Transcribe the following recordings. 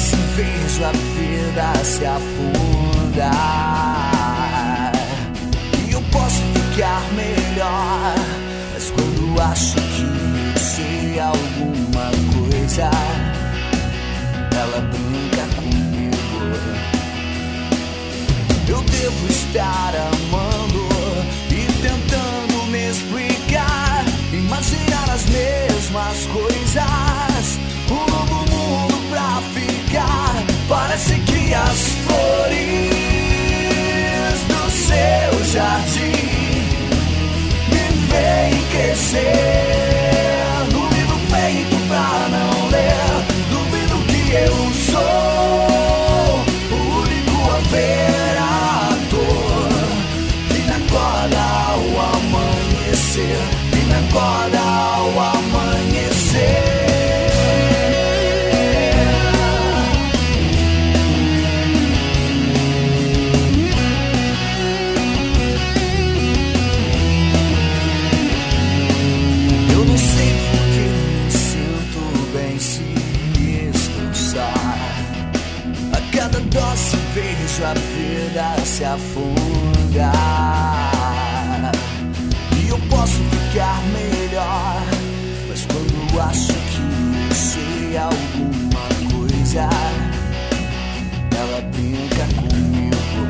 doce vejo a vida se afundar. E eu posso ficar melhor, mas quando acho que eu sei alguma coisa, ela brinca comigo. Eu devo estar amando e tentando me explicar, imaginar as mesmas coisas, um novo mundo pra ficar. Parece que as flores do seu jardim me veem crescer no livro feito pra não ler. Duvido que eu sou o único a ver a dor que me acorda ao amanhecer, que me acorda ao amanhecer. Eu não sei porque me sinto bem se estou. A cada dose vejo a vida se afundar. E eu posso ficar melhor, mas quando acho que eu sei alguma coisa, ela brinca comigo.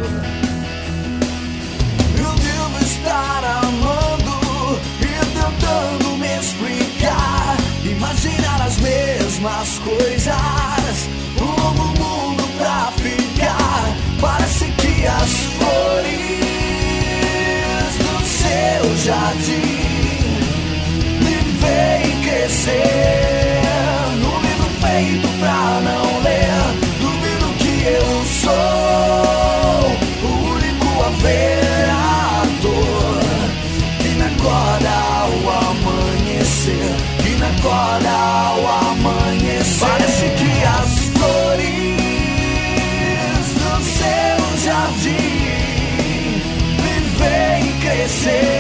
Eu devo estar amando e tentando me explicar, imaginar as mesmas coisas, um novo mundo pra ficar. Parece que as flores do seu jardim me veem crescer no livro feito pra não ler. Duvido que eu sou o único a ver a dor que me acorda ao amanhecer, que me acorda ao amanhecer. Parece que as flores do seu jardim me veem crescer